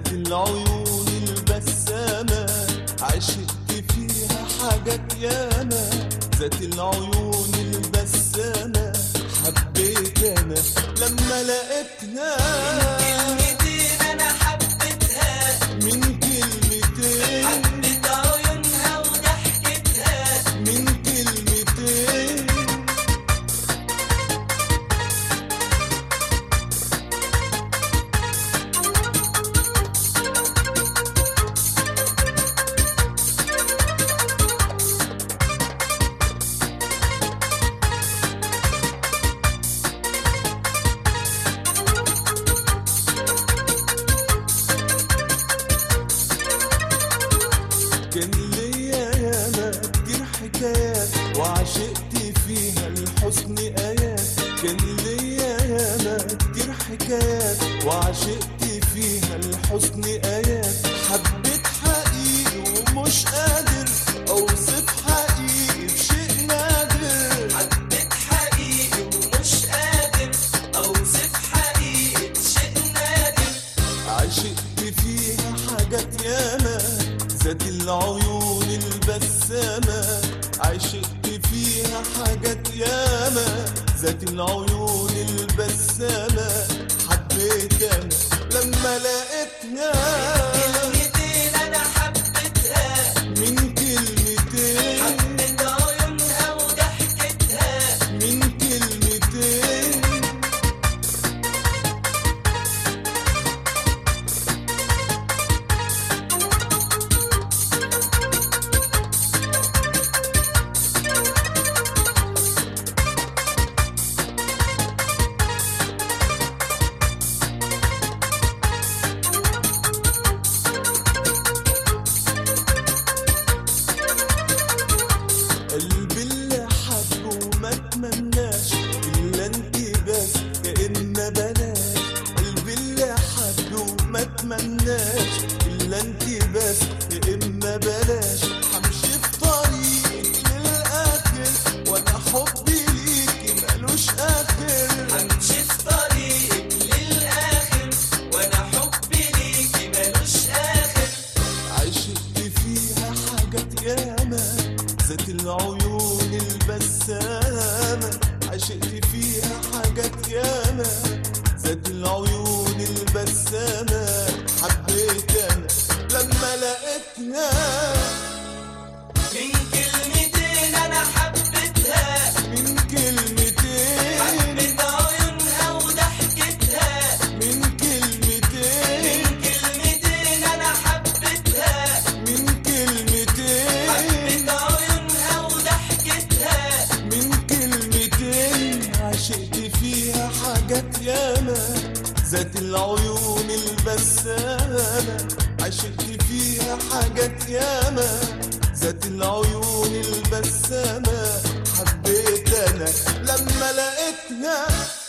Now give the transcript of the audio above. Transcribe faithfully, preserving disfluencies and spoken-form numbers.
ذات العيون البسامة، عشقت فيها حاجات ياما. ذات العيون البسامة حبيت أنا لما لقيتها. من كلمتين أنا حبيتها، من كلمتين حبيت عيونها وضحكتها. من كلمتين كان ليا ياما كتير حكايات وعشقت فيها الحسن آيات. كان ليا ياما كتير حكايات وعشقت فيها الحسن آيات. حبيت حقيقي ومش قادر أوصف حقيقي بشيء نادر. حبيت حقيقي ومش قادر أوصف حقيقي بشيء نادر. عشقت فيها حاجات ياما. ذات العيون البسامة عشقت فيها حاجات ياما. ذات العيون البسامة حبيت أنا لما لقيتها. كلمتين أنا حبيتها، من كلمتين حبيت عيونها وضحكتها. من كلمتين قلبي اللي حبه وما اتمناش الا انت بس كأن بلاش. قلبي اللي حبه وما اتمناش الا انت بس كأن بلاش. همشي في طريقك للاخر وانا حبي ليكي مالوش اخر. همشي في طريقك للآخر وأنا حبي ليكي ملوش آخر. عشقت فيها حاجات ياما. ذات العيون البسامة عشقت فيها حاجات ياما. ذات العيون البسامة حبيت أنا لما لقيتها. من كلمتين أنا حبيتها، من كلمتين حبيت عيونها وضحكتها. من من كلمتين كلمتين أنا حبيتها، من كلمتين حبيت عيونها وضحكتها. من كلمتين عشقت فيها حاجات ياما. ذات العيون البسامة عشقت فيها حاجات ياما. ذات العيون البسامة حبيت أنا لما لقيتها.